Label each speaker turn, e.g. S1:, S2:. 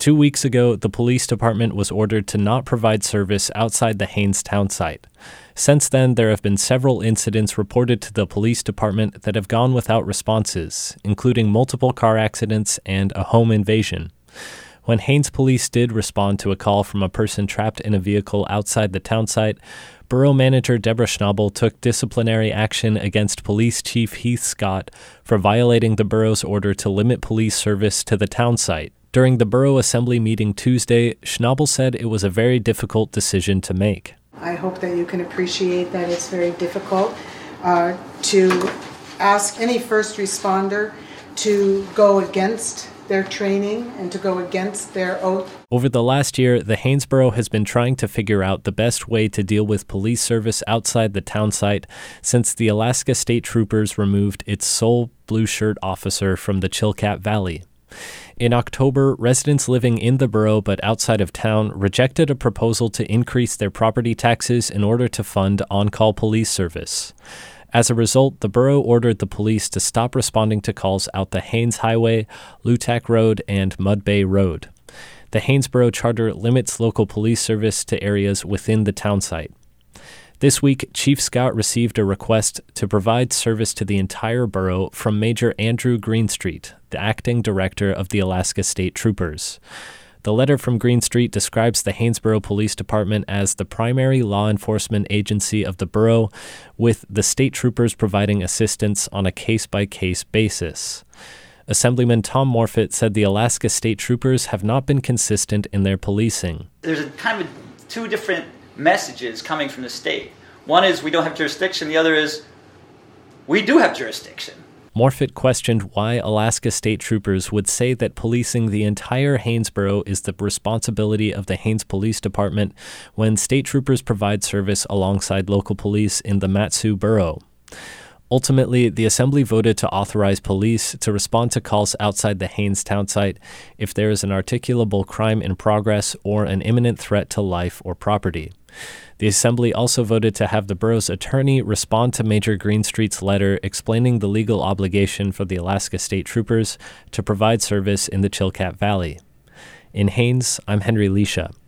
S1: 2 weeks ago, the police department was ordered to not provide service outside the Haines town site. Since then, there have been several incidents reported to the police department that have gone without responses, including multiple car accidents and a home invasion. When Haines police did respond to a call from a person trapped in a vehicle outside the town site, Borough Manager Deborah Schnabel took disciplinary action against Police Chief Heath Scott for violating the borough's order to limit police service to the town site. During the Borough Assembly meeting Tuesday, Schnabel said it was a very difficult decision to make.
S2: I hope that you can appreciate that it's very difficult to ask any first responder to go against their training and to go against their oath.
S1: Over the last year, the Haines Borough has been trying to figure out the best way to deal with police service outside the town site since the Alaska State Troopers removed its sole blue shirt officer from the Chilkat Valley. In October, residents living in the borough but outside of town rejected a proposal to increase their property taxes in order to fund on-call police service. As a result, the borough ordered the police to stop responding to calls out the Haines Highway, Lutak Road, and Mud Bay Road. The Haines-Borough Charter limits local police service to areas within the town site. This week, Chief Scott received a request to provide service to the entire borough from Major Andrew Greenstreet, the acting director of the Alaska State Troopers. The letter from Greenstreet describes the Haines-Borough Police Department as the primary law enforcement agency of the borough, with the state troopers providing assistance on a case-by-case basis. Assemblyman Tom Morfitt said the Alaska State Troopers have not been consistent in their policing.
S3: There's a kind of two different messages coming from the state. One is we don't have jurisdiction, the other is we do have jurisdiction.
S1: Morfitt questioned why Alaska State Troopers would say that policing the entire Haines Borough is the responsibility of the Haines Police Department when state troopers provide service alongside local police in the Mat-Su Borough. Ultimately, the Assembly voted to authorize police to respond to calls outside the Haines town site if there is an articulable crime in progress or an imminent threat to life or property. The Assembly also voted to have the borough's attorney respond to Major Greenstreet's letter explaining the legal obligation for the Alaska State Troopers to provide service in the Chilkat Valley. In Haines, I'm Henry Leisha.